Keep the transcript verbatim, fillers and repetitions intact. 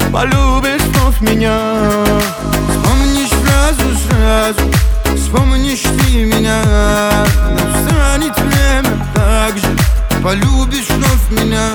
полюбишь вновь меня. Вспомнишь фразу сразу, вспомнишь ты меня. Настанет время так же, полюбишь вновь меня.